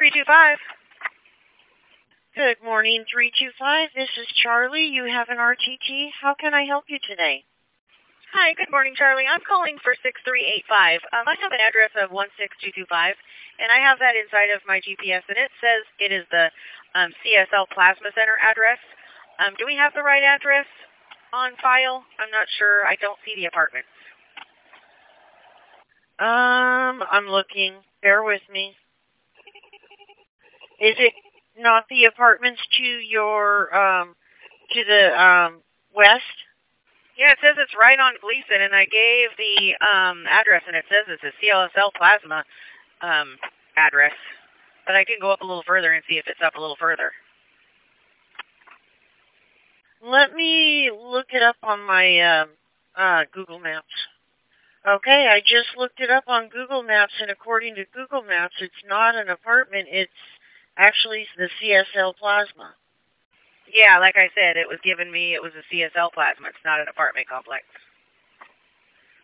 325. Good morning, 325. This is Charlie. You have an RTT. How can I help you today? Hi, good morning, Charlie. I'm calling for 6385. I have an address of 16225, and I have that inside of my GPS, and it says it is the CSL Plasma Center address. Do we have the right address on file? I'm not sure. I don't see the apartments. I'm looking. Bear with me. Is it not the apartments to your, to the, west? Yeah, it says it's right on Gleason, and I gave the address, and it says it's a CSL Plasma address. But I can go up a little further and see if it's up a little further. Let me look it up on my Google Maps. Okay, I just looked it up on Google Maps, and according to Google Maps, it's not an apartment. It's actually the CSL Plasma. Yeah, like I said, it was a CSL Plasma. It's not an apartment complex.